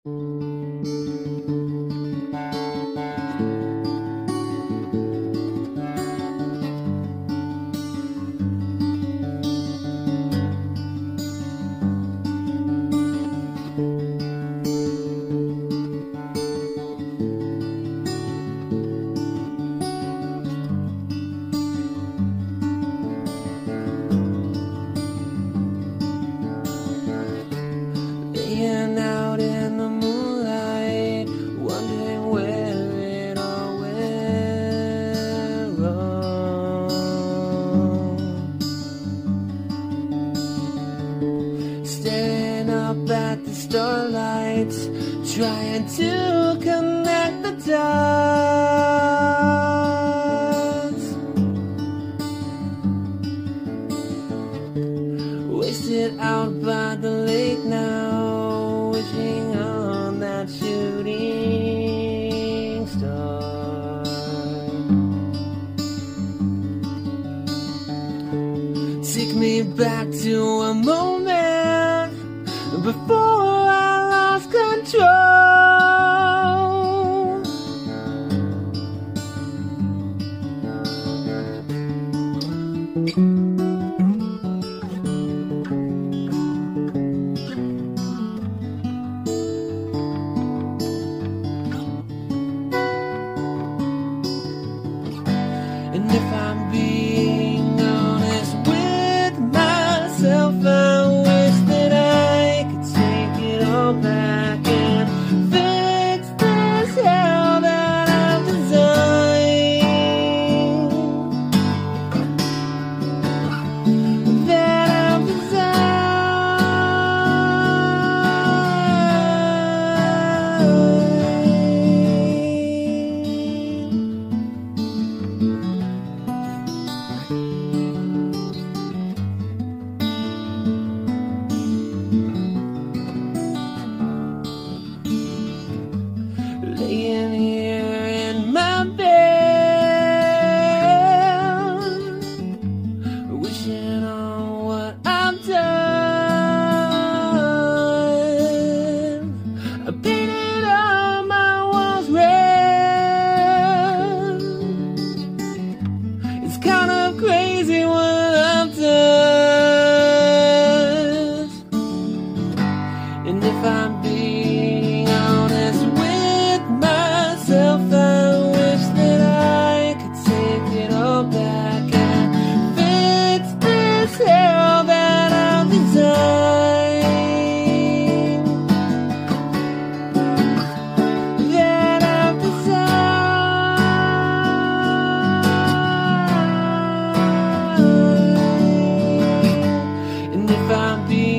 Laying out in the moonlight, wondering where it all went wrong. Staring up at the starlights, trying to connect the dots. Wasted out by the lake now, wishing on that shooting star. Take me back to a moment before I lost control. And if I'm being honest with myself, I wish that I could take it all back and fix this hell that I've designed. That I've laying here in my bed, wishing on what I've done. I painted all my walls red. It's kind of crazy what I've done. And if I'm being honest with myself, I wish that I could take it all back and fix this hell that I've designed. That I've designed. And if I'm being